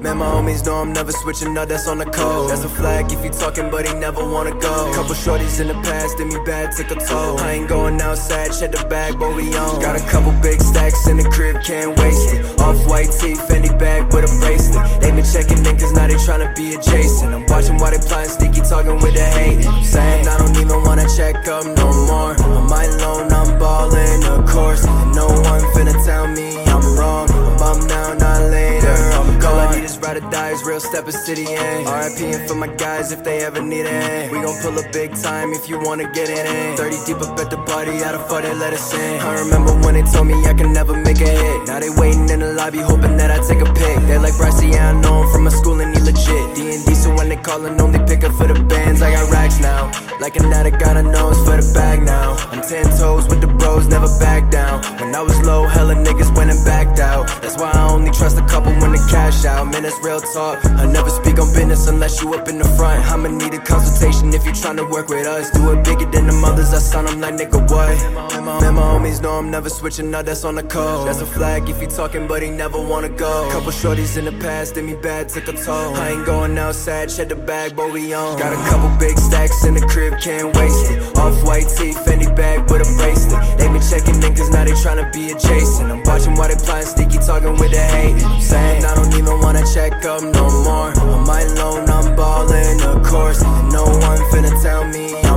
Man, my homies know I'm never switching, no, that's on the code. That's a flag if you talking, but he never wanna go. Couple shorties in the past, did me bad, took a toll. I ain't going outside, check the bag, but we on. Got a couple big stacks in the crib, can't waste it. Off-white tee, Fendi bag with a bracelet. They been checking in cause now they tryna be adjacent. I'm watching while they plotting, sneaky talking with the hate. Saying I don't even wanna check up no more. On my loan, I'm ballin', of course. And no one finna tell me I'm wrong. I'm bummed now, not later, I'm gone. All I need is ride or die, is real steppin' city in. RIPing for my guys if they ever need it. We gon' pull up big time if you wanna get it in. 30 deep up at the party, how the fuck they let us in? I remember when they told me I could never make a hit. Now they waiting in the lobby hoping that I take a pic. They like Brycey, yeah, I know him from my school and he legit. D&D, so when they callin' only pick up for the bands. I got racks now, like an addict, got a nose for the bag now. I'm 10 toes with the bros, never back down. When I was low, hella niggas went and backed out. That's why I only trust a couple when they cash out. Man, that's real talk, I never speak on business unless you up in the front. I'ma need a consultation if you tryna work with us. Do it bigger than the mothers, I sound them like nigga what? Man, my homies know I'm never switching, no, that's on the code. That's a flag if you talking, but he never wanna go. Couple shorties in the past, did me bad, took a toll. I ain't going outside, check the bag, but we on. Got a couple big stacks in the crib, can't waste it. Off-white tee, Fendi bag with a bracelet. They been checking in cause now they tryna be adjacent. I'm watching while they plotting, sneaky talking with the hate. Saying I don't even wanna check up no more. On my loan, I'm ballin', of course. And no one finna tell me I'm